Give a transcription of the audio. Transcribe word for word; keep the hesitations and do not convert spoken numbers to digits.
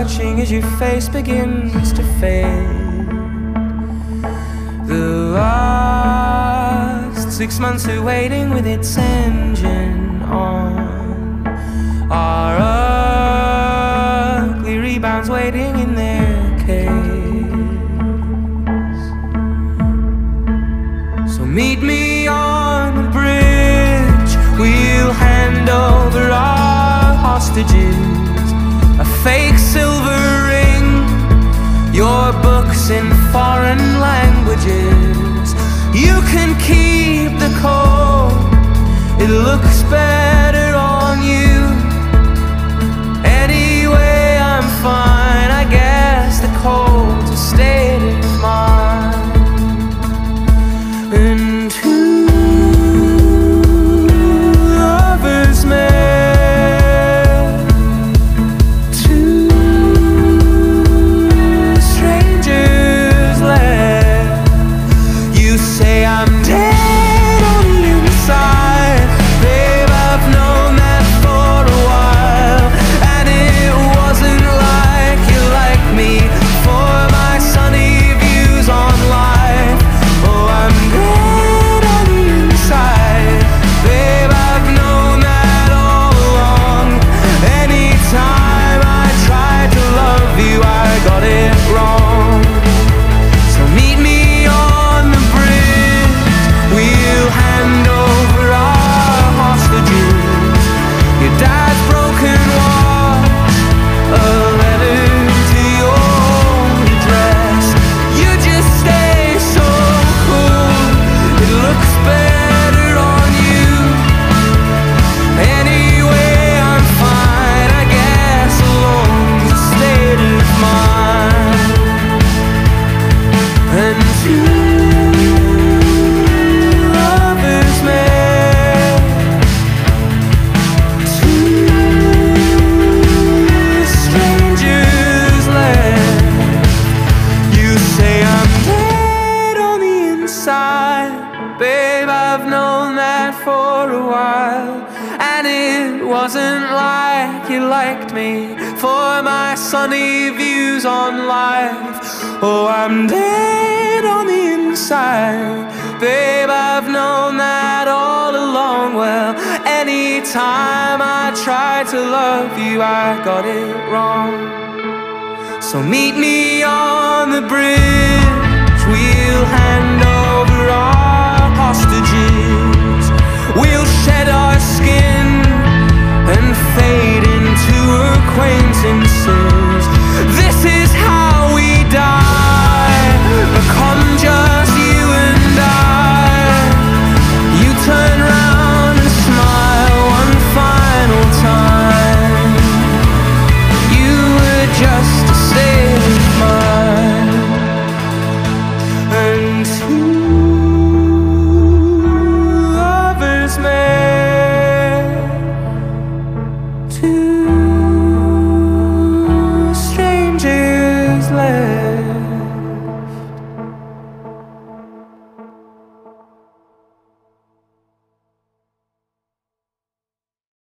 watching as your face begins to fade. The last six months of waiting with its engine on are ugly rebounds waiting in their case. So meet me on the bridge, we'll hand over our hostages, a fake silver ring, your books in foreign languages. You can keep the coat, it looks better on you. Anyway, I'm fine, I guess the cold's a state of mind. And two lovers met, two strangers left. You say I'm dead on the inside, babe, I've known that for a while. And it wasn't like you liked me for my sunny views on life. Oh, I'm dead on the inside, babe, I've known that all along. Anytime I tried to love you, I got it wrong. So meet me on the bridge, we'll hand over our hostages, your dad's broken watch, a letter to your address. You just stay so cool, it looks better on you. Anyway, I'm fine, I guess alone's a state of mind. And two lovers met, two strangers left. You say I'm dead on the inside, babe, I've known that for a while. And it wasn't like you liked me for my sunny views on life. Oh, I'm dead on the inside, babe, I've known that all along. Well, anytime I tried to love you, I got it wrong. So meet me on the bridge, we'll hand over our hostages, we'll shed our skin and fade into acquaintances. This is how we die, become just you and I. You turn round and smile one final time. You were just a state of mind. And two lovers met, two